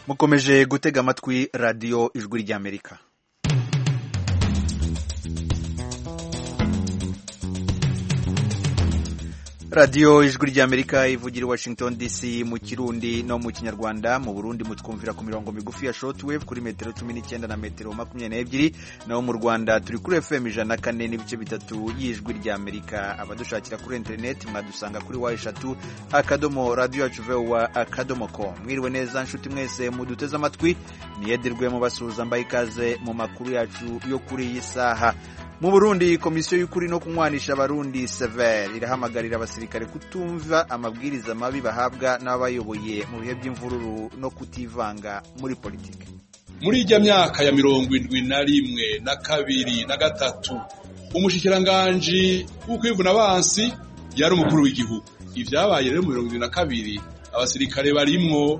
mukomeje gutega amatwi radiyo ijwi ry'Amerika. radiyo ijwi ry'Amerika ivugira i Washington DC mu Kirundi no mu Kinyarwanda. Mu Burundi mutwumvira ku mirongo migufi ya shortwave kuri metero 19 na metero 22, naho mu Rwanda turi kuri FM 104 n'ibice bitatu y'ijwi ry'Amerika. Abadushakira kuri internet mwadusanga kuri #, akadomo radio yacu voa.com. Mwiriwe neza nshuti mwese muduteze amatwi, niyedirwe mu basuhuza mbaye ikaze mu makuru yacu yo kuri iyi saha. Mu Burundi komisiyo y'ukuri no kunywanisha abarundi Sever irahamagarira abasirikare kutumva amabwiriza mabi bahabwa n'abayoboye mu bihe by'imvururu no kutivanga muri politiki. Muri ijya myaka ya 71 na 2 na 3 umushikiranganje w'ukwivuna abansi yari umukuru w'igihugu. Ivyabaye rero mu 72 abasirikare barimwo.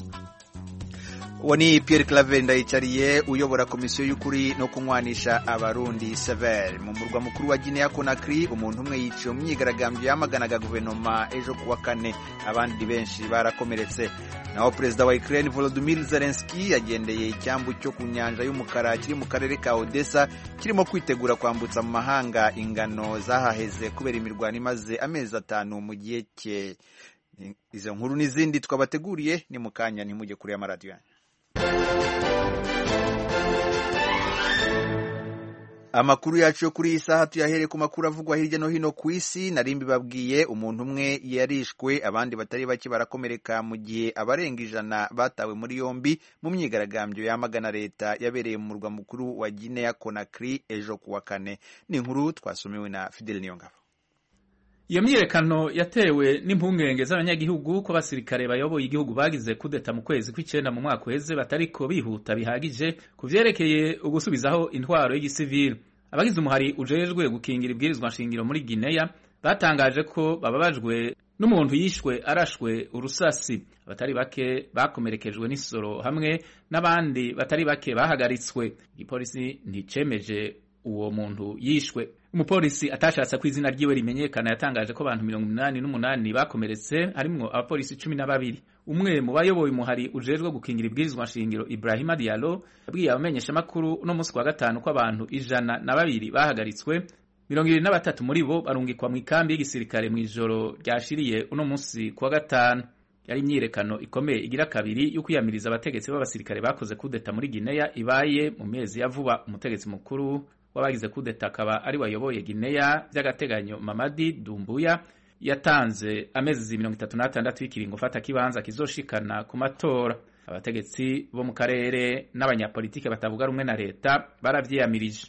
Wani Pierre Claver Ndayicariye uyobora komisiyo y'ukuri no kunywanisha abarundi Sever mu murwa mukuru wa Guinea Conakry. Umuntu umwe yiciwe mu myigaragambyo yamaganaga guverinoma ejo kuwa kane, abandi benshi barakomeretse. Naho perezida wa Ukraine Volodymyr Zelensky yagendeye icyambu cyo ku nyanja y'umukara kiri mu karere ka Odessa kirimo kwitegura kwambutsa mu mahanga ingano zahaheze kubera imirwano imaze amezi 5 mu gihe cye. Izo nkuru n'izindi twabateguriye ni mukanya, ntimujye kuri amaradiyo yanyu. Amakuru yacu yo kuri iyi saha tuyahere ku makuru avugwa hirya no hino ku isi. Narimbi babwiye umuntu umwe yarishwe, abandi batari bake barakomereka mu gihe abarenga 100 batawe muri yombi mu myigaragambyo yamagana leta yabereye mu murwa mukuru wa Guinea Conakry ejo kuwa kane. Ni inkuru twasomewe na Fidel Niyongabo. Iyo myiyerekano yatewe n'impungenge z'abanyagihugu ko abasirikare bayoboye igihugu bagize kudeta mu kwezi kw'icenda mu mwaka uheze batariko bihuta bihagije kuvyerekeye ugusubizaho intwaro y'igisivili. Abagize umuhari ujejwe gukingira ibwirizwa nshingiro muri Guinea batangaje ko bababajwe n'umuntu yishwe arashwe urusasi. Abatari bake bakomerekejwe n'isoro hamwe n'abandi batari bake bahagaritswe. Igipolisi nticemeje uwo muntu yishwe. Umupolisi atashatse ko izina ryiwe rimenyekana yatangaje ko abantu 88 bakomeretse, harimwo abapolisi 12. Umwe mu bayoboye umuhari ujejwe gukingira ibwirizwa nshingiro Ibrahima Diallo yabwiye abamenyesha makuru no musi wa gatanu ko abantu 102 bahagaritswe, 23 muri bo barungikwa mu ikambi y'igisirikare mu ijoro ryashiriye uno musi kwa gatanu. Yari imyirekano ikomeye igira kabiri yo kwiyamiriza abategetsi b'abasirikare bakoze kudeta muri Guinea ibaye mu mezi ya vuba. Umutegetsi mukuru wabagize kudeta akaba ari wayoboye Guinea by'agateganyo Mamadi Doumbouya yatanze amezi 36 y'ikiringo fata kibanza kizoshikana ku matora. Abategetsi bo mu karere n'abanyapolitike batavuga rumwe na leta baravyiyamirije.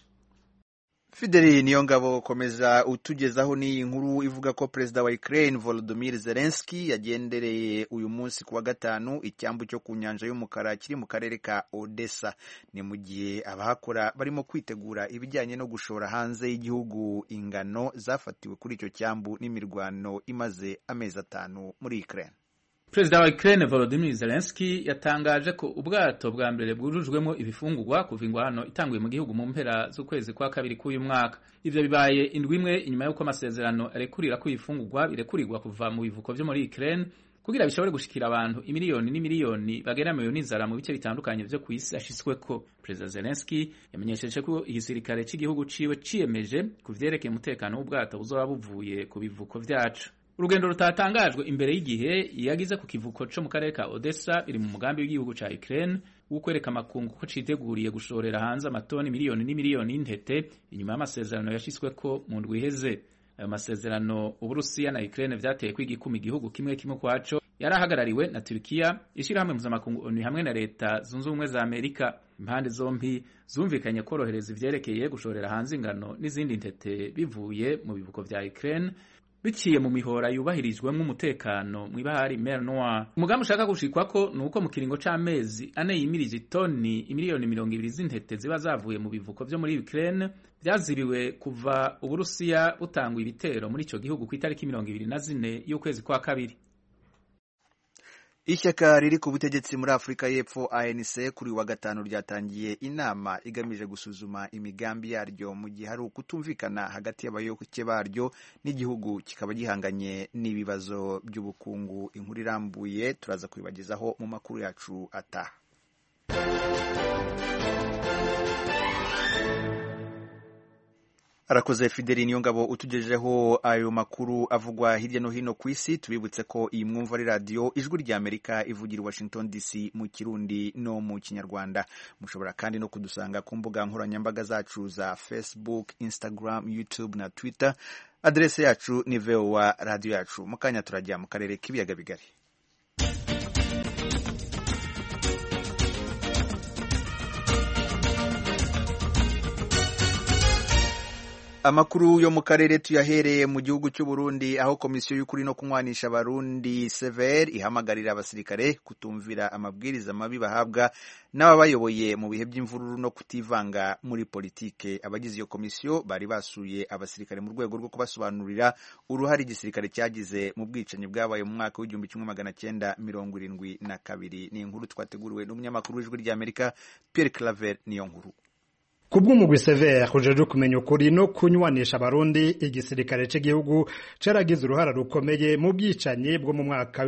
Fideli Niyongabo komeza utugezaho ni inkuru ivuga ko perezida wa Ukraine Volodymyr Zelensky yagendereye uyu munsi kuwa gatanu icyambu cyo ku nyanja y'umukara kiri mu karere ka Odessa. Ni mu gihe abahakora barimo kwitegura ibijyanye no gushora hanze y'igihugu ingano zafatiwe kuri icyo cyambu n'imirwano imaze amezi 5 muri Ukraine. Perezida wa Ukraine Volodymyr Zelensky yatangaje ko ubwato bwa mbere bwujujwemo ibifungurwa kuva ingwano itanguye mu gihugu mu mpera z'ukwezi kwa kabiri k'uyu mwaka. Ivyo bibaye indwi imwe inyuma y'uko amasezerano arekurira ko ibifungurwa birekurirwa kuva mu bivuko vyo muri Ukraine kugira bishobore gushikira abantu imiliyoni n'imiliyoni bageramiwe n'inzara mu bice bitandukanye vyo kw'isi ashitsweko. Perezida Zelensky yamenyesheje ko igisirikare cy'igihugu ciwe ciyemeje kuvyerekeye umutekano w'ubwato buzoba buvuye ku bivuko vyacu. Urugendo rutatangajwe imbere y'igihe yagize ku kivuko cyo mu karere ka Odessa biri mu mugambi w'igihugu ca Ukraine wo kwereka amakungu ko citeguriye gushorera hanze amatoni miliyoni n'imiliyoni y'intete inyuma y'amasezerano yashitsweko mu ndwi iheze. Ayo masezerano Uburusiya na Ukraine vyateye kwigikuma igihugu kimwe kimwe kwaco yarahagarariwe na Turkiya, ishirahamwe mpuzamakungu ONU hamwe na leta zunze ubumwe za Amerika. Impande zombi zumvikanye korohereza ivyerekeye gushorera hanze ingano n'izindi ntete bivuye mu bivuko vya Ukraine biciye mu mihora yubahirijwemo umutekano mu ibahari Mer Noire. Umugambi ushaka gushikwako nuko mu kiringo c'amezi 4 yimirije toni imiliyoni 20 z'intete ziba zavuye mu bivuko vyo muri Ukraine vyazibiwe kuva Uburusiya butangwa ibitero muri ico gihugu ku itariki 24 y'ukwezi kwa kabiri. Ishyaka riri ku butegetsi muri Afrika y'Epfo ANC kuri wa gatanu ryatangiye inama igamije gusuzuma imigambi yaryo mu gihe hari ukutumvikana hagati y'abayoboke baryo n'igihugu kikaba gihanganye n'ibibazo by'ubukungu. Inkuru irambuye turaza kwibagezaho mu makuru yacu ataha. Arakoze Fideli Niyongabo utugejejeho ayo makuru avugwa hirya no hino ku isi. Tubibutse ko iyi mwumva ari radio Ijwi rya Amerika ivugira Washington DC mu Kirundi no mu Kinyarwanda. Mushobora kandi no kudusanga ku mbuga nkoranyambaga zacu za Facebook, Instagram, YouTube na Twitter. Adrese yacu ni VOA radio yacu. Mukanya turajya mu karere k'ibiyaga bigari. Amakuru yo mu karere tuyahereye mu gihugu cy'u Burundi, aho komisiyo y'ukuri no kunywanisha abarundi CVR ihamagarira abasirikare kutumvira amabwiriza mabi bahabwa n'ababayoboye mu bihe by'imvururu no kutivanga muri politike. Abagize iyo komisiyo bari basuye abasirikare mu rwego rwo kubasobanurira uruhare igisirikare cyagize mu bwicanyi bwabaye mu mwaka w'1972. Ni inkuru twateguriwe n'umunyamakuru w'Ijwi rya Amerika Pierre Claver Niyonkuru. Kubw'umugwi CVR ujeje kumenya ukuri no kunywanisha abarundi, igisirikare cy'igihugu caragize uruhara rukomeye mu bwicanyi bwo mu mwaka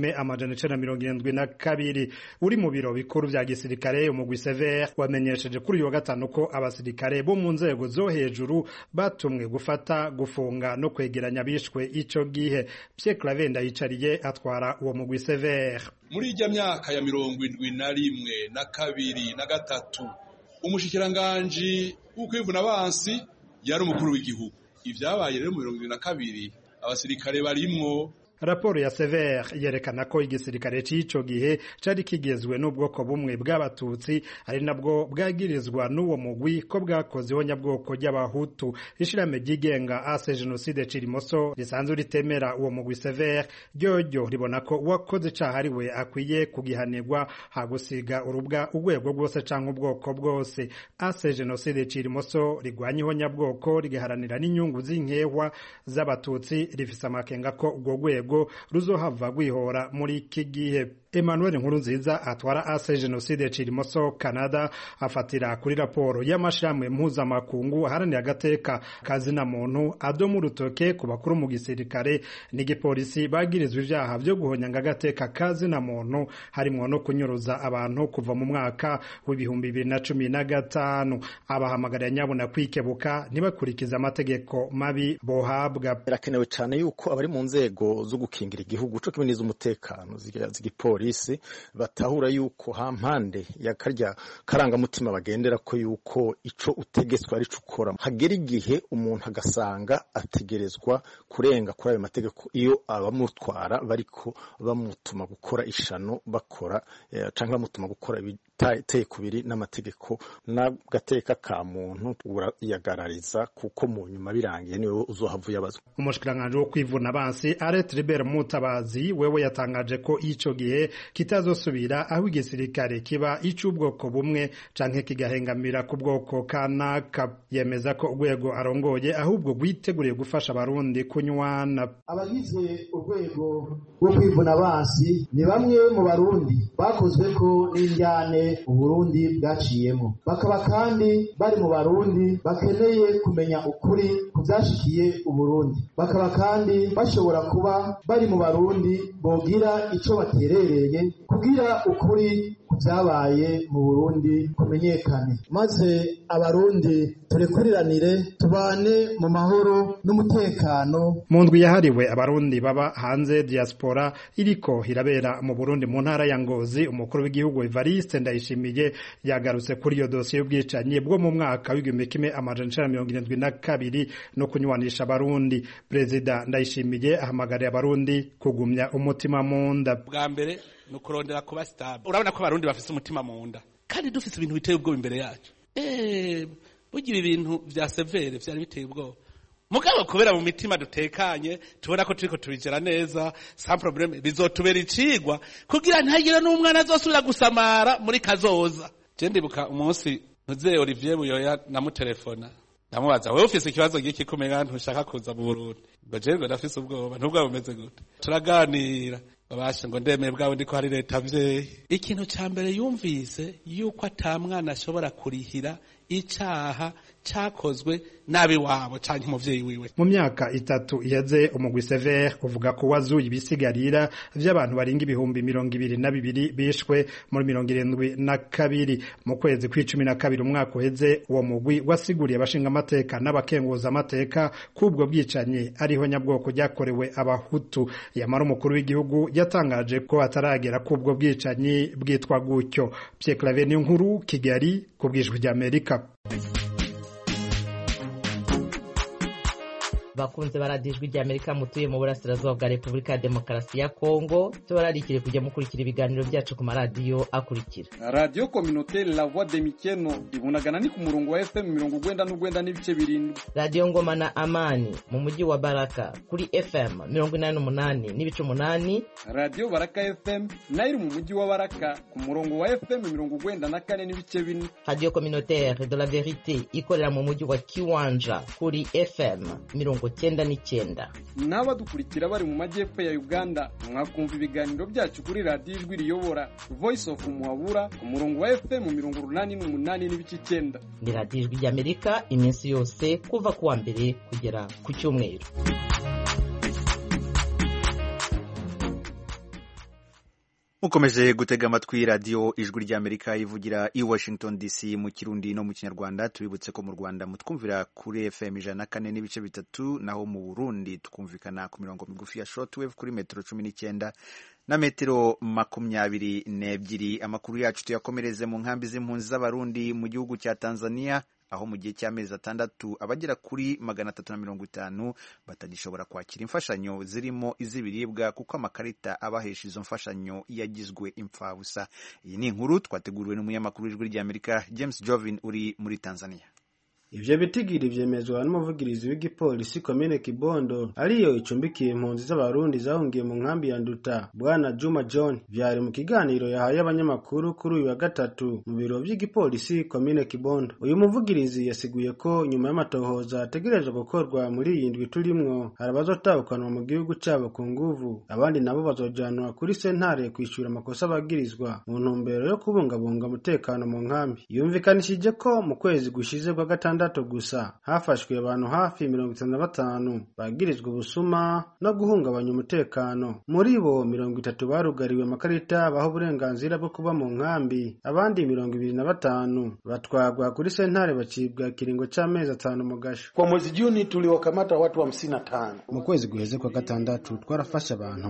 w'1972. Uri mu biro bikuru vya gisirikare, umugwi CVR wamenyesheje kuri uyu wa gatanu ko abasirikare bo mu nzego zo hejuru batumwe gufata, gufunga no kwegeranya bishwe ico gihe. Pierre Claver Ndayicariye atwara uwo mugwi CVR. Muri ijya myaka ya 71 na 2 na 3 umushikiranganji w'ukwivuna abansi yari umukuru w'igihugu. Ivyabaye rero mu 72 abasirikare barimwo. Raporo ya CVR yerekana ko igisirikare c'ico gihe cari kigezwe n'ubwoko bumwe bw'abatutsi, ari nabwo bwagirizwa n'uwo mugwi ko bwakozeho nyabwoko ry'abahutu. Ishirahamwe ryigenga Ase Genocide Cirimoso risanzwe ritemera uwo mugwi CVR ryo ribona ko uwakoze icaha ariwe akwiye kugihanirwa, hagusiga urubwa urwego rwose canke ubwoko bwose. Ase Genocide Cirimoso rigwanyeho nyabwoko rigaharanira n'inyungu z'inkehwa z'abatutsi, rifise amakenga ko urwo rwego ruzohava gwihora muri iki gihe. Emmanuel Nkurunziza atwara Ase Genocide Cirimoso Canada afatira kuri raporo y'amashami mpuzamakungu aharanira agateka kazina muntu adomu rutoke ku bakuru mu gisirikare n'igipolisi bagirizwa ivyaha vyo guhonyanga agateka kazina muntu, harimwo no kunyuruza abantu kuva mu mwaka w'2015. Abahamagarira nyabona kwikebuka ntibakurikiza amategeko mabi bohabwa. Birakenewe cyane yuko abari mu nzego zo gukingira igihugu cyo kimeniza umutekano z'igipolisi batahura yuko hampande ya karya karangamutima bagendera ko yuko ico utegetswe ari cukora. Hagera igihe umuntu agasanga ategerezwa kurenga kuri ayo mategeko iyo abamutwara bariko bamutuma gukora ishano bakora canke bamutuma gukora biteye kubiri n'amategeko n'agateka ka muntu urayagarariza, kuko mu nyuma birangiye niwe uzohavuye abazwa. Umushikiranganje wo kwivuna abansi Aret Libert Mutabazi wewe yatangaje ko ico gihe kitazosubira aho igisirikare kiba ic'ubwoko bumwe canke kigahengamira ku bwoko kanaka. Yemeza ko urwego arongoye ahubwo rwiteguriye gufasha abarundi kunywana. Abagize urwego rwo kwivuna abansi ni bamwe mu barundi bakozwe ko n'indyane Uburundi bwaciyemo, bakaba kandi bari mu barundi bakeneye kumenya ukuri kuvyashikiye Uburundi, bakaba kandi bashobora kuba bari mu barundi bogira ico baterereye kugira ukuri kuvyabaye mu Burundi kumenyekane, maze abarundi turekuriranire tubane mu mahoro n'umutekano. Mu ndwi yahariwe abarundi baba hanze diaspora iriko irabera mu Burundi mu ntara ya Ngozi, umukuru w'igihugu Evariste Ndayishimiye yagarutse kuri iyo dosiye y'ubwicanyi bwo mu mwaka w'1972 no kunywanisha abarundi. Perezida Ndayishimiye ahamagariye abarundi kugumya umutima mu nda. Bwa mbere no kurondera kuba stable. Urabona ko abarundi bafise umutima mu nda kandi dufise ibintu biteye ubwoba imbere yacu. Bugira ibintu vya severe vyari biteye ubwoba, mugabo kubera mu mitima dutekanye tubona ko turiko tubigera neza sans problème, bizotubera icigwa kugira ntagire n'umwana azosubira gusamara muri kazoza. Je ndibuka umunsi Mzee Olivier Buyoya namutelefona ndamubaza, wewe ufise ikibazo giki kumenya ntushaka kuza mu Burundi? Ngo je ngo ndafise ubwoba. Ntubwo bumeze gute? Turaganira babashe ngo ndemeye bwawe ndiko hari leta mvyeyi. Ikintu ca mbere yumvise yuko atamwana ashobora kurihira icaha cakozwe nabi wabo canke umuvyeyi wiwe. Mu myaka 3 iheze umugwi Sever uvuga ko wazuye ibisigarira vy'abantu baringa ibihumbi 22 bishwe muri 72 mu kwezi kwa12 umwaka uheze. Uwo mugwi wasiguriye abashinga amateka n'abakenguza amateka kubwo bwicanye ariho nyabwoko ryakorewe abahutu. Yamara umukuru w'igihugu yatangaje ko ataragera kubwo bwicanyi bwitwa gutyo. Pierre Claver Niyonkuru, Kigali, kubwijwe rya Amerika. Bakunze baradijwe rya Amerika mutuye mu burasirazuba bwa Republika ya Demokarasi ya Kongo, tubararikire kujya mukurikira ibiganiro byacu ku maradiyo akurikira: Radio Communautaire La Voix de Mikeno ibunagana ni ku murongo wa FM 99 n'ibice 7, Radio Ngoma na Amani mu mujyi wa Baraka kuri FM 88 n'ibice 8, Radio Baraka FM nayo mu mujyi wa Baraka ku murongo wa FM 94 n'ibice 4, Radio Communautaire de la Vérité ikorera mu mujyi wa Kiwanja kuri FM 99. N'abadukurikira bari mu majyepfo ya Uganda mwakumva ibiganiro byacu kuri Radio Ijwi Riyobora Voice of Muhabura ku murongo wa FM 88 n'ibice 9. Ni Radio Ijwi rya Amerika iminsi yose kuva kuwa mbere kugera ku cyumweru. Mukomeje gutega amatwi radio Ijwi rya Amerika ivugira i Washington DC mu Kirundi no mu Kinyarwanda. Tubibutse ko mu Rwanda mutwumvira kuri FM 104 n'ibice 3, naho mu Burundi tukumvikana ku mirongo migufi ya shortwave kuri metero 19 na metero 22. Amakuru yacu tuyakomereze mu nkambi z'impunzi z'abarundi mu gihugu cya Tanzania, aho mu gihe cy'amezi 6 abagera kuri 350 batagishobora kwakira imfashanyo zirimo iz'ibiribwa kuko amakarita abahesha izo mfashanyo yagizwe impfabusa. Iyi ni inkuru twateguriwe n'umunyamakuru w'Ijwi rya Amerika James Jovin uri muri Tanzania. Ivyo bitigiri vyemezwa n'umuvugirizi w'igipolisi komine Kibondo ariyo icumbikiye impunzi z'abarundi zahungiye mu nkambi ya Nduta, Bwana Juma John. Vyari mu kiganiro yahaye abanyamakuru kuri uyu wa gatatu mu biro vy'igipolisi komine Kibondo. Uyu muvugirizi yasiguye ko nyuma y'amatohoza ategereje gukorwa muri iyi ndwi turimwo arabazotahukanwa mu gihugu cabo ku nguvu, abandi nabo bazojanwa kuri sentare kwishura amakosa bagirizwa mu ntumbero yo kubungabunga umutekano mu nkambi. Yumvikanishije ko mu kwezi gushize kwa gatandatu gusa hafashwe abantu hafi 55 bagirizwe ubusuma no guhungabanya umutekano. Muri bo 30 barugariwe amakarita baho uburenganzira bwo kuba mu nkambi, abandi 25 batwagwa kuri sentare bacibwa kiringo c'amezi 5 mu gasho. Kwa mwezi Juni tuliwakamata watu 55. Mu kwezi guheze kwa gatandatu twarafasha abantu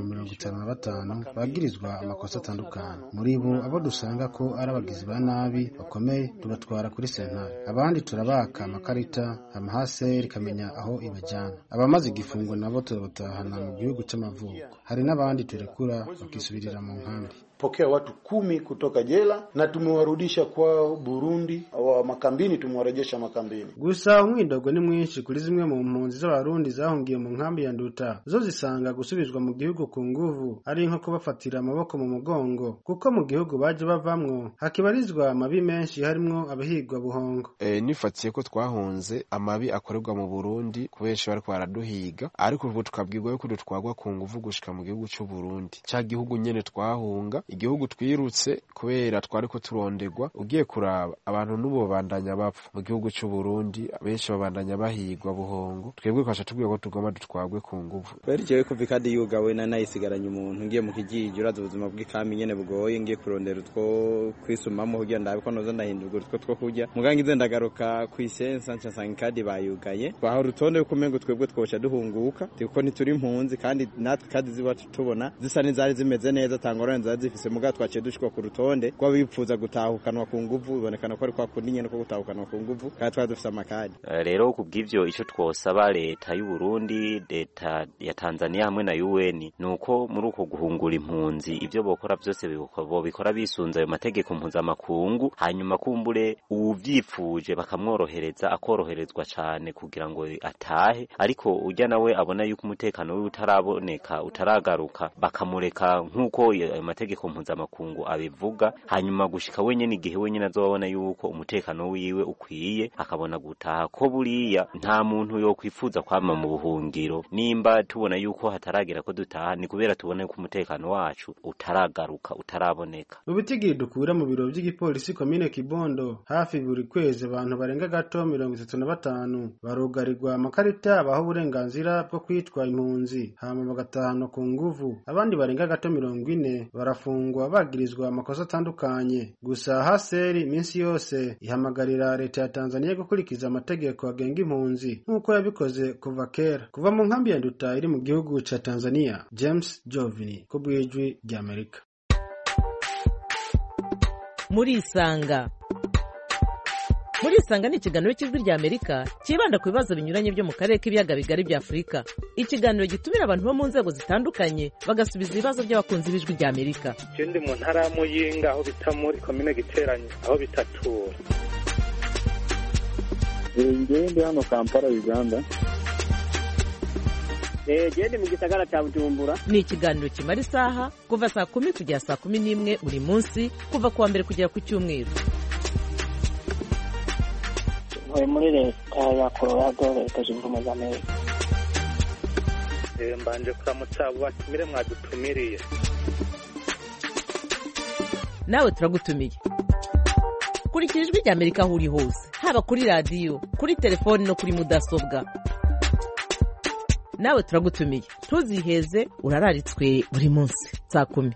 55 bagirizwa amakosa atandukanye. Muri bo abo dusanga ko ari abagizi ba nabi bakomeye tubatwara kuri sentare, abandi turabaka amakarita amahaseri kamenya aho ibajyana. Abamaze igifungo nabo turabatahana mu gihugu c'amavuko. Hari n'abandi turekura bakisubirira mu nkambi. Pokea watu 10 kutoka jela na tumewarudisha kwa Burundi, wa makambini tumewarejesha makambini. Gusa umwidogo ni mwinshi kuri zimwe mu mpunzi z'abarundi zahungiye mu nkambi ya Nduta, zo zisanga gusubizwa mu gihugu ku nguvu ari nko kubafatira amaboko mu mugongo, kuko mu gihugu baje bavamwo hakibarizwa amabi menshi harimwo abahigwa buhongo. Nifatiye ko twahunze amabi akorerwa mu Burundi kubenshi bariko baraduhiga, ariko ubu tukabwirwa yuko dutwagwa ku nguvu gushika mu gihugu cy'u Burundi, ca gihugu nyene twahunga, igihugu twirutse kubera twariko turondegwa. Ugiye kuraba abantu nubo bandanya bapfa mu gihugu cy'u Burundi, benshi babandanya bahigwa buhongo. Twebwe kwasha tubwiye ko tugomba dutwagwe ku nguvu. Barijewe kuva ikadi yugawe na nayisigaranye umuntu ngiye mu kijiji, uraza ubuzima bw'ikami nyene bugoye, ngiye kurondera utwo kwisumamo kugira ndabe ko noza ndahindurwa utwo two kurya. Mugangi nze ndagaruka kwisensa nsanga ikadi bayugaye, baho rutonde yuko umengo twebwe twoca duhunguka kuko ntituri impunzi, kandi natwe kadi zibacu tubona zisa n'izari zimeze neza, tangorane zari zifise muga twaciye dushikwa ku rutonde kwa bipfuza gutahukanwa ku nguvu. Ibonekana ko ari kwa kundi nyene ko gutahukanwa ku nguvu, kandi twari dufise amakadi. Rero kubw'ivyo ico twosaba leta y'u Burundi, leta ya Tanzania hamwe na UN nuko muri uko guhungura impunzi ivyo bokora byose bikora bisunza ayo mategeko mpuzamakungu, hanyuma kumbure uvyifuje bakamworohereza akoroherezwa cane kugira ngo atahe, ariko ujya nawe abona yuko umutekano we utaraboneka utaragaruka bakamureka nkuko ayo mategeko amategeko mpuzamakungu abivuga, hanyuma gushika wenyene igihe wenyene azobona yuko umutekano wiwe ukwiye akabona gutaha. Ko buriya nta muntu yo kwifuza kwama mu buhungiro, nimba tubona yuko hataragera ko dutaha ni kubera tubona yuko umutekano wacu utaragaruka, utaraboneka. Ubutigiri dukura mu biro by'igipolisi komine Kibondo, hafi buri kwezi abantu barenga gato 35 barugarirwa amakarita abaho uburenganzira bwo kwitwa impunzi hama bagatahana ku nguvu. Abandi barenga gato 40 barafungwa bagirizwa amakosa atandukanye. Gusa haseri iminsi yose ihamagarira leta ya Tanzania gukurikiza amategeko agenga impunzi nk'uko yabikoze kuva kera. Kuva mu nkambi ya Nduta iri mu gihugu ca Tanzania, James Jovini ku bw'ijwi ry'Amerika. Murisanga ni ikiganiro cy'ijwi ry'Amerika kibanda ku bibazo binyuranye byo mu karere k'ibiyaga bigari bya Afurika. Ikiganiro gitumira abantu bo mu nzego zitandukanye bagasubiza ibibazo by'abakunzi b'ijwi ry'Amerika. Ikindi mu ntara ya Muyinga aho bita muri komine Giteranyi aho bitatura. Ngende hano Kampala Uganda. Gende mu gisagara cya Bujumbura. Ni ikiganiro kimara isaha kuva saa 10 kugera saa 11 buri munsi kuva kuwa mbere kugera ku cyumweru. Muri leta ya Colorado leta zunze ubumwe za Amerika. Mbanje kuramutsa batumire mwadutumiriye. Nawe turagutumiye. Kurikira ijwi ry'Amerika aho uri hose, haba kuri radio, kuri telefoni no kuri mudasobwa. Nawe turagutumiye. Ntuziheze, urararitswe buri munsi saa 10.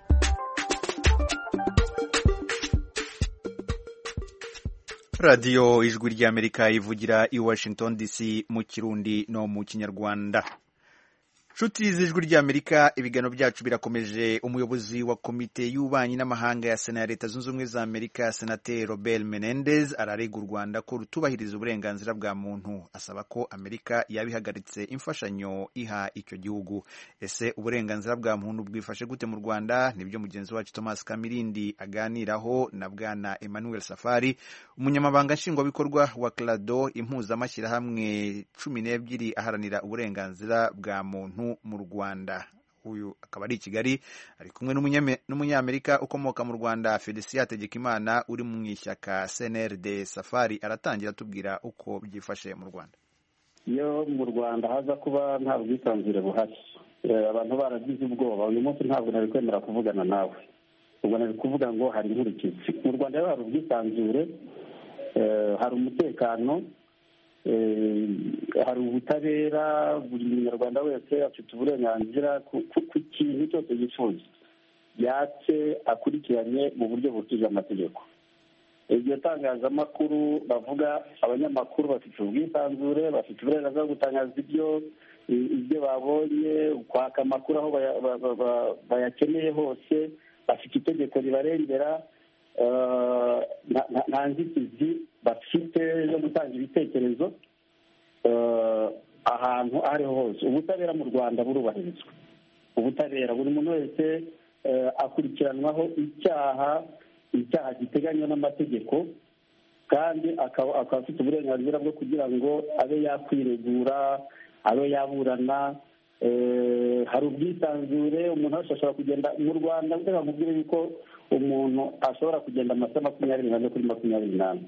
Radio ijwi ry'Amerika ivugira i Washington DC mu Kirundi no mu Kinyarwanda. Nshuti z'ijwi ry'Amerika, ibiganiro byacu birakomeje. Umuyobozi wa komite y'ububanyi n'amahanga ya Sena ya Leta Zunze Ubumwe za Amerika, Senateri Robert Menendez, ararega u Rwanda ko rutubahiriza uburenganzira bwa muntu, asaba ko Amerika yabihagaritse imfashanyo iha icyo gihugu. Ese uburenganzira bwa muntu bwifashe gute mu Rwanda? Nibyo mugenzi wacu Thomas Kamirindi aganiraho na Bwana Emmanuel Safari, umunyamabanga nshingwabikorwa wa CLADO, impuzamashyirahamwe 12 aharanira uburenganzira bwa muntu mu Rwanda. Uyu akaba ari i Kigali, ari kumwe n'umunyamerika ukomoka mu Rwanda, Felicien Hategekimana, uri mu ishyaka CNRD. Safari aratangira tubwira uko byifashe mu Rwanda. Iyo mu Rwanda haza kuba nta bwisanzure buhari, abantu baragize ubwoba, uyu munsi ntabwo nari kwemera kuvugana nawe, ubwo nari kuvuga ngo hari inkurikizi. Mu Rwanda hari ubwisanzure, hari umutekano, hari ubutabera, buri munyarwanda wese afite uburenganzira ku kintu cyose yifuza, yatse akurikiranye mu buryo butuje amategeko. Iryo tangazamakuru bavuga, abanyamakuru bafite ubwisanzure, bafite uburenganzira bwo gutangaza ibyo babonye, kwaka amakuru aho bayakeneye hose, bafite itegeko ribarengera, nta nzitizi bafite yo gutanga ibitekerezo ahantu aho ariho hose. Ubutabera mu Rwanda burubahirizwa. Ubutabera, buri muntu wese akurikiranwaho icyaha giteganywa n'amategeko, kandi akaba afite uburenganzira bwo kugira ngo abe yakwiregura, abe yaburana. Hari ubwisanzure, umuntu wese ashobora kugenda mu Rwanda, ndetse mubwire yuko umuntu ashobora kugenda amasaha 24 kuri 24.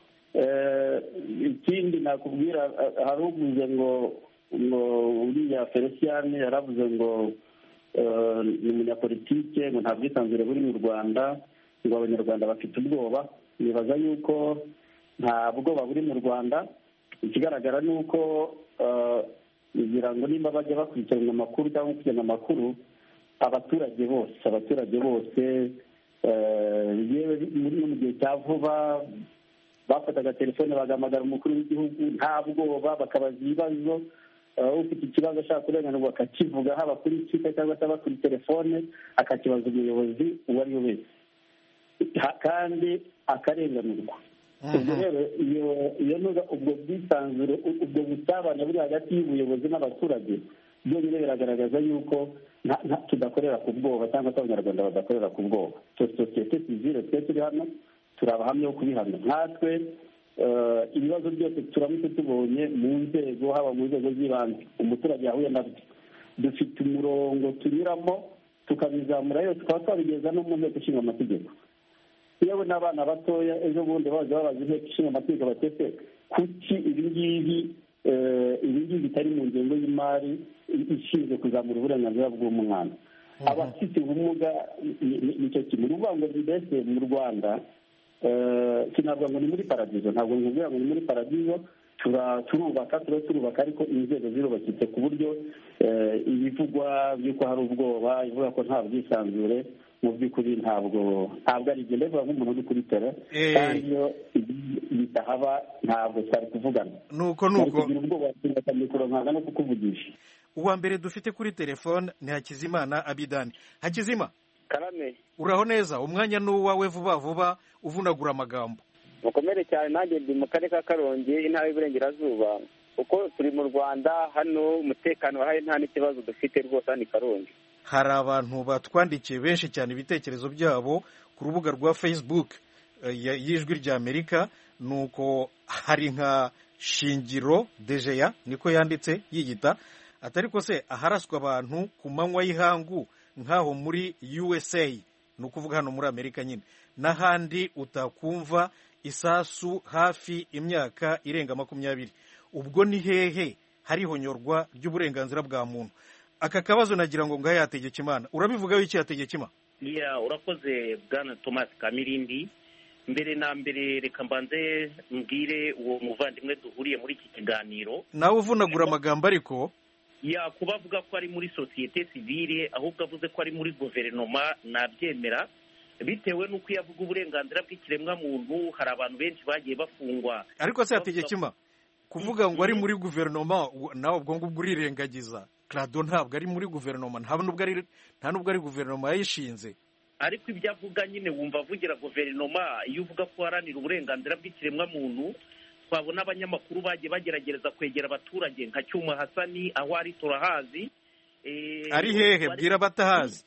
Ikindi nakubwira, hari uvuze ngo uriya Felicien yaravuze ngo ni umunyapolitike, ngo nta bwisanzure buri mu Rwanda, ngo abanyarwanda bafite ubwoba. Nibaza yuko nta bwoba buri mu Rwanda. Ikigaragara ni uko kugira ngo nimba bajya bakurikirana amakuru cyangwa gukurikirana amakuru, abaturage bose yewe mu gihe cya vuba bafataga telefone bagahamagara umukuru w'igihugu nta bwoba, bakabaza ibibazo. Ufite ikibazo ashaka kurenganurwa akakivuga, haba kuri Twitter cyangwa se kuri telefone, akakibaza umuyobozi uwo ari we wese, kandi akarenganurwa. Ubwo rero iyo ubwo bwisanzure, ubwo busabane buri hagati y'ubuyobozi n'abaturage, byonyine biragaragaza yuko tudakorera ku bwoba, cyangwa se abanyarwanda badakorera ku bwoba. Sosiyete sivile twe turi hano turabahamya yo kubihana. Nkatwe ibibazo byose turamutse tubonye mu nzego, haba mu nzego z'ibanze umuturage yahuye nabyo, dufite umurongo tunyuramo tukabizamura yose tukaba twabigeza no mu nteko ishinga amategeko. Yewe n'abana batoya ejo bundi baje babaza inteko ishinga amategeko batese kuki ibingibi bitari mu ngengo y'imari ishinzwe kuzamura uburenganzira bw'umwana. Abafite ubumuga nicyo kintu. Ni ukuvuga ngo mbese mu Rwanda sinavuga ngo ni muri paradizo, ntabwo nkubwira ngo ni muri paradizo, turubaka ariko inzego zirubakitse ku buryo ibivugwa by'uko hari ubwoba, ivuga ko nta bwisanzure, mu by'ukuri ntabwo ari ibyo. Ndavuga nk'umuntu uri kuri tere, kandi iyo bitahaba ntabwo twari kuvugana. nuko kugira ubwoba bakamikoro nkanga no kukuvugisha. uwa mbere dufite kuri telefone ni Hakizimana Abidani. Hakizima, karame, uraho neza? Umwanya ni uwawe, vuba vuba uvunagura amagambo. mukomere cyane. Nanjye ndi mu karere ka Karongi, intara y'Iburengerazuba. uko turi mu Rwanda hano umutekano wahari nta n'ikibazo dufite rwose hano i Karongi. Hari abantu batwandikiye benshi cyane ibitekerezo byabo ku rubuga rwa Facebook y'Ijwi ry'Amerika. Nuko hari nka Shingiro Dejeya niko yanditse yiyita, atari ko se aharaswa abantu ku manywa y'ihangu nk'aho muri USA, ni ukuvuga hano muri Amerika nyine, n'ahandi utakumva isasu hafi imyaka irenga 20. Ubwo ni hehe hari honyorwa ry'uburenganzira bwa muntu? Aka kabazo nagira ngo ngahe Hategekimana, urabivugaho iki Hategekimana? Urakoze bwana Thomas Kamirindi. Mbere na mbere reka mbanze mbwire uwo muvandimwe duhuriye muri iki kiganiro, nawe uvunagura amagambo ariko kuba avuga ko ari muri sosiyete sivile ahubwo avuze ko ari muri guverinoma nabyemera, bitewe n'uko iyo avuga uburenganzira bw'ikiremwa muntu hari abantu benshi bagiye bafungwa. Ariko se Hategekimana, kuvuga ngo ari muri guverinoma nawe ubwo ngubwo urirengagiza. Clado ntabwo ari muri guverinoma, nta nubwo ari guverinoma yayishinze. Ariko ibyo avuga nyine wumva avugira guverinoma. Iyo uvuga ko haranira uburenganzira bw'ikiremwa muntu, twabona abanyamakuru bagiye bagerageza kwegera abaturage nka Cyuma Hasani, aho ari turahazi. Ari hehe? Bwira batahazi.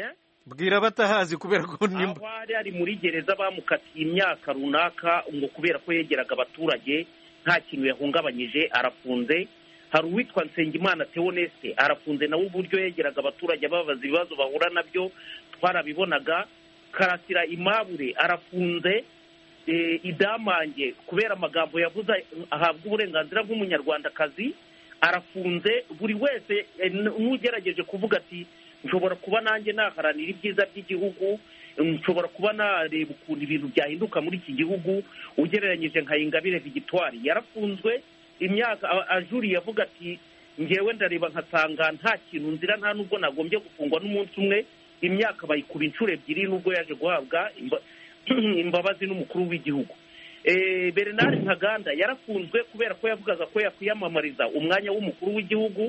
Bwira batahazi kubera ko nimba aho ari muri gereza bamukatiye imyaka runaka ngo kubera ko yegeraga abaturage nta kintu yahungabanyije, arafunze. Hari uwitwa Nsengimana Theoneste arafunze nawe uburyo yegeraga abaturage babaza ibibazo bahura nabyo twarabibonaga. Karasira Imabure arafunze. Idamange kubera amagambo yavuze ahabwa uburenganzira bw'umunyarwandakazi arafunze. Buri wese n'ugerageje kuvuga ati nshobora kuba nanjye naharanira ibyiza by'igihugu, nshobora kuba nareba ukuntu ibintu byahinduka muri iki gihugu, ugereranyije nka Ingabire Victoire yarafunzwe imyaka ajuriye avuga ati ngewe ndareba nkasanga nta kintu nzira, nta nubwo nagombye gufungwa n'umunsi umwe. Imyaka bayikuba inshuro ebyiri nubwo yaje guhabwa imbabazi n'umukuru w'igihugu. Bernard Ntaganda yarafunzwe kubera ko yavugaga ko yakwiyamamariza umwanya w'umukuru w'igihugu.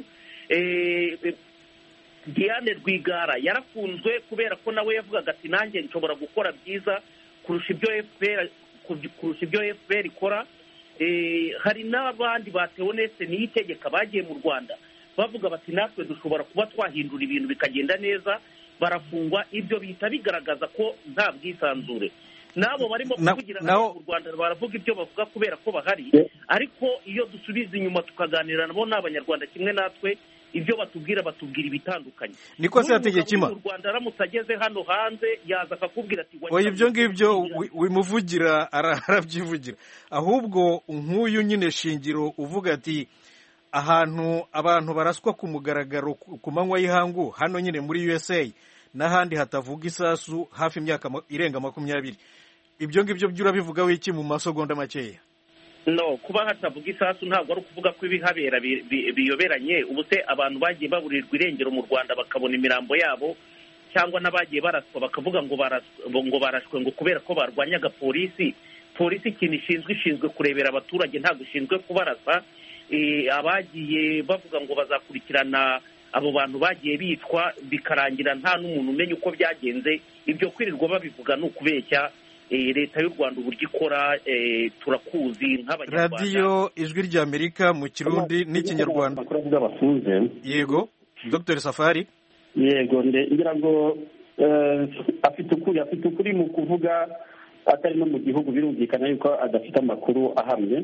Diane Rwigara yarafunzwe kubera ko nawe yavugaga ati nanjye nshobora gukora byiza kurusha ibyo FPR ikora. Hari n'abandi batewe nese niyitegeka bagiye mu Rwanda bavuga bati natwe dushobora kuba twahindura ibintu bikagenda neza, barafungwa. Ibyo bihita bigaragaza ko nta bwisanzure. Nabo barimo kuvugira mu Rwanda baravuga ibyo bavuga kubera ko bahari, ariko iyo dusubiza inyuma tukaganira nabo n'abanyarwanda kimwe natwe, ibyo batubwira ibitandukanye. Niko se Hategekimana, mu Rwanda aramutse ageze hano hanze yaza akakubwira ati oya ibyo ngibyo wimuvugira arabyivugira. Ahubwo nk'uyu nyine Shingiro uvuga ati ahantu abantu baraswa ku mugaragaro ku manywa y'ihangu hano nyine muri USA n'ahandi hatavuga isasu hafi imyaka irenga 20. Ibyo ngibyo byurabivugaho iki mu masegonda makeya? No, kuba hatavuga isasu ntabwo ari ukuvuga ko ibihabera biyoberanye. Ubu se abantu bagiye baburirwa irengero mu Rwanda bakabona imirambo yabo, cyangwa n'abagiye baraswa bakavuga ngo barashwe ngo kubera ko barwanyaga polisi. Polisi ikintu ishinzwe kurebera abaturage, ntabwo ishinzwe kubarasa. Abagiye bavuga ngo bazakurikirana abo bantu bagiye bitwa bikarangira nta n'umuntu umenya uko byagenze. Ibyo kwirirwa babivuga ni ukubeshya. Leta y'u Rwanda uburyo ikora turakuzi nk'abanyarwanda. Radio Ijwi ry'Amerika mu Kirundi n'Ikinyarwanda. Yego Dr. Safari. Yego ngira ngo afite ukuri mu kuvuga atari no mu gihugu birumvikana yuko adafite amakuru ahamye.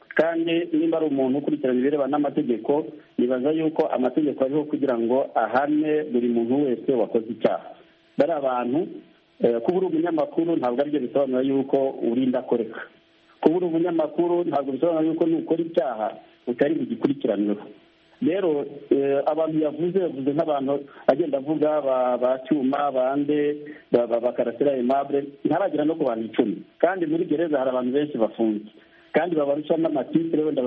kandi nimba ari umuntu ukurikirana ibirebana n'amategeko nibaza yuko amategeko ariho kugira ngo ahane buri muntu wese wakoze icyaha. bari abantu kuba uri umunyamakuru ntabwo aribyo bisobanura yuko urinda koreka. kuba uri umunyamakuru ntabwo bisobanura yuko nukora icyaha utari bugikurikiranweho. rero abantu yavuze nk'abantu agenda avuga ba Cyuma bande bakarasira Aimable ntaragera no ku bantu 10 kandi muri gereza hari abantu benshi bafunze kandi babarusha n'amatitire wenda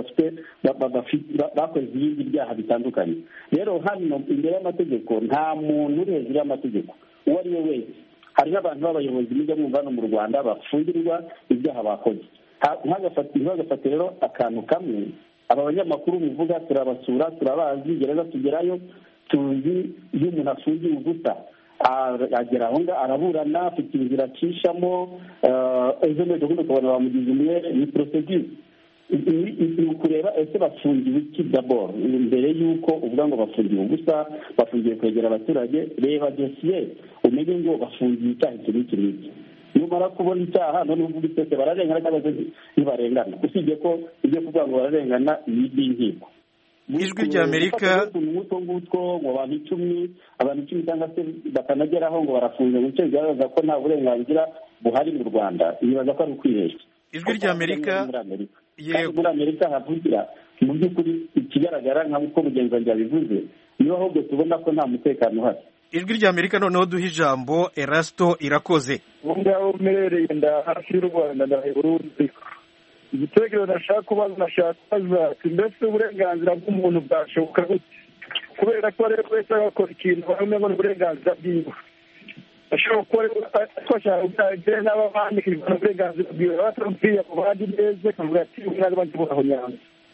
bakoze ibindi byaha bitandukanye. rero hano imbere y'amategeko nta muntu uri hejuru y'amategeko uwo ari we wese. hari n'abantu b'abayobozi mujya mwumva hano mu Rwanda bafungirwa ibyaha bakoze. ntibagafate rero akantu kamwe. aba banyamakuru muvuga turabasura turabazi, gereza tugerayo tuzi iyo umuntu afungiye ubusa agera aho ngaho araburana afite inzira acishamo ejo n'ejo bundi ukabona bamugize umwere. ni procedure ni ukureba ese bafungiwe iki d'abord mbere y'uko uvuga ngo bafungiwe ubusa, bafungiye kwegera abaturage. reba dosiye umenye ngo bafungiye icyaha iki n'iki n'iki. numara kubona icyaha none uvuga itese bararengana cyangwa se ntibarengana, usibye ko ibyo kuvuga ngo bararengana inkiko. ijwi ry'Amerika ngutwo ngo abantu 10 cyangwa se bakanageraho ngo barafunze mu cyo bigaragaza ko nta burenganzira buhari mu Rwanda. nibaza ko ari ukwihesha. ijwi ry'Amerika yego muri Amerika havugira mu by'ukuri ikigaragara nk'uko mugenzi wanjye yabivuze niba ahubwo tubona ko nta mutekano uhari. ijwi ry'Amerika noneho duha ijambo Erasto Irakoze. ngaho umerereye nda hafi y'u Rwanda na Burundi. igitekerezo nashaka kubaza mbese uburenganzira bw'umuntu bwashoboka gute? kubera ko rero wese agakora ikintu bamwe ngo uburenganzira bwiwe ashobora kuba twashaka ubwagire n'ababandika ibintu uburenganzira bwiwe batamubwiye ku bandi neza kavuga ati umwana bandi buraho nyanga.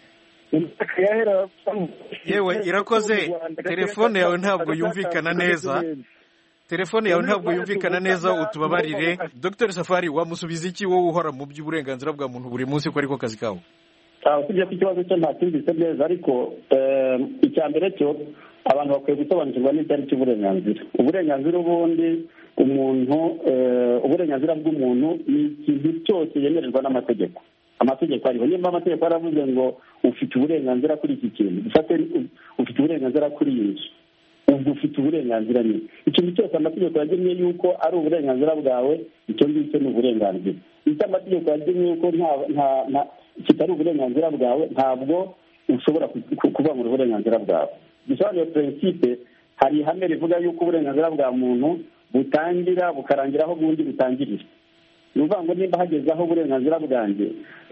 yewe Irakoze, telefone yawe ntabwo yumvikana neza. telefone yawe ntabwo yumvikana neza, utubabarire. Dr Safari, wamusubiza iki wowe uhora mu by'uburenganzira bwa muntu buri munsi ko ariko kazi kawe? usibye ko ikibazo cyo ntacyumvise neza, ariko icya mbere cyo abantu bakwiye gusobanukirwa n'icyari cy'uburenganzira. uburenganzira ubundi uburenganzira bw'umuntu ni ikintu cyose yemererwa n'amategeko. amategeko ariho. niba amategeko yaravuze ngo ufite uburenganzira kuri iki kintu, dufate ufite uburenganzira kuri iyi nzu, ubwo ufite uburenganzira nyine. ikintu cyose amategeko yagennye yuko ari uburenganzira bwawe, icyo ngicyo ni uburenganzira. icyo amategeko yagennye yuko kitari uburenganzira bwawe, ntabwo ushobora kubangura uburenganzira bwawe. bisobanuye prinsipe, hari ihame rivuga yuko uburenganzira bwa muntu butangira bukarangira aho ubundi butangirira. ni ukuvuga ngo nimba hageze aho uburenganzira bwanjye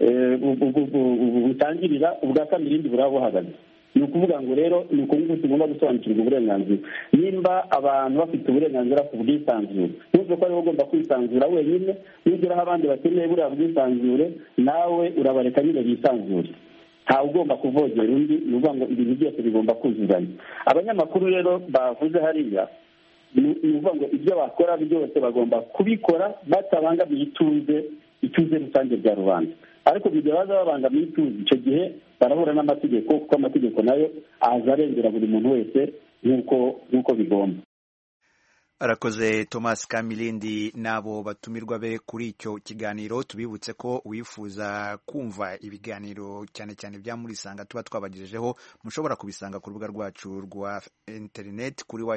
butangirira, ubwa kabiri irindi buraba buhagaze. ni ukuvuga ngo rero ni uko nguko tugomba gusobanukirwa uburenganzira. nimba abantu bafite uburenganzira ku bwisanzure, ntuvuge ko ariwe ugomba kwisanzura wenyine. nugeraho abandi bakeneye buriya bwisanzure, nawe urabareka nyine bisanzure. ntawe ugomba kuvogera undi. ni ukuvuga ngo ibintu byose bigomba kuzuzanya. abanyamakuru rero bavuze hariya, ni ukuvuga ngo ibyo bakora byose bagomba kubikora batabangamiye ituze rusange rya rubanda. ariko mu gihe baza babangamiye ituze, icyo gihe barahura n'amategeko, kuko amategeko nayo aza arengera buri muntu wese nk'uko bigomba. Arakoze Thomas Kamilindi n'abo batumirwa be kuri icyo kiganiro. tubibutse ko wifuza kumva ibiganiro cyane cyane bya Murisanga tuba twabagejejeho, mushobora kubisanga ku rubuga rwacu rwa internet kuri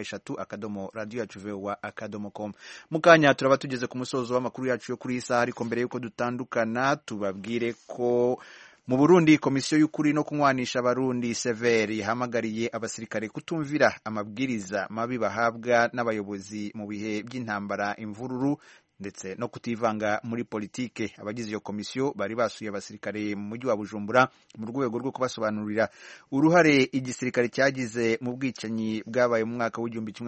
wa@radioyacu.com. mukanya turaba tugeze ku musozo w'amakuru yacu yo kuri iyi saha, ariko mbere y'uko dutandukana tubabwire ko mu Burundi komisiyo y'ukuri no kunywanisha abarundi severi ihamagariye abasirikare kutumvira amabwiriza mabi bahabwa n'abayobozi mu bihe by'intambara, imvururu ndetse no kutivanga muri politike. abagize iyo komisiyo bari basuye abasirikare mu mujyi wa Bujumbura mu rwego rwo kubasobanurira uruhare igisirikare cyagize mu bwicanyi bwabaye mu mwaka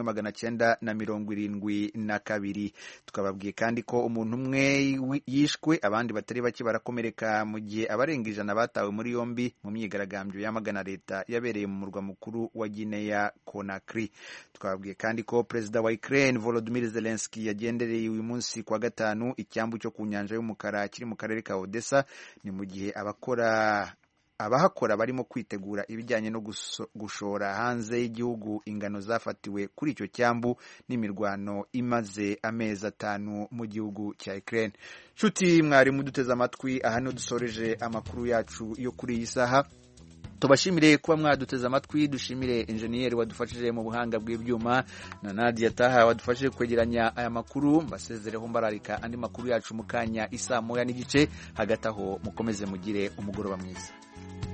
w'1972. tukababwiye kandi ko umuntu umwe yishwe, abandi batari bake barakomereka mu gihe abarenga 100 batawe muri yombi mu myigaragambyo yamagana leta yabereye mu murwa mukuru wa Guinea Conakry. tukababwiye kandi ko perezida wa Ukraine Volodymyr Zelensky yagendereye uyu munsi kwa gatanu icyambu cyo ku nyanja y'umukara kiri mu karere ka Odessa. ni mu gihe abakora abahakora barimo kwitegura ibijyanye no gushora hanze y'igihugu ingano zafatiwe kuri icyo cyambu n'imirwano imaze amezi 5 mu gihugu cya Ukraine. Nshuti mwari muduteze amatwi, aha niho dusoreje amakuru yacu yo kuri iyi saha. Tubashimire kuba mwaduteze amatwi, dushimire engineer wadufashije mu buhanga bw'ibyuma na Nadia Taha wadufashije kwegeranya aya makuru. Mbasezereho mbararika andi makuru yacu mukanya 1:00 hagati aho mukomeze mugire umugoroba mwiza.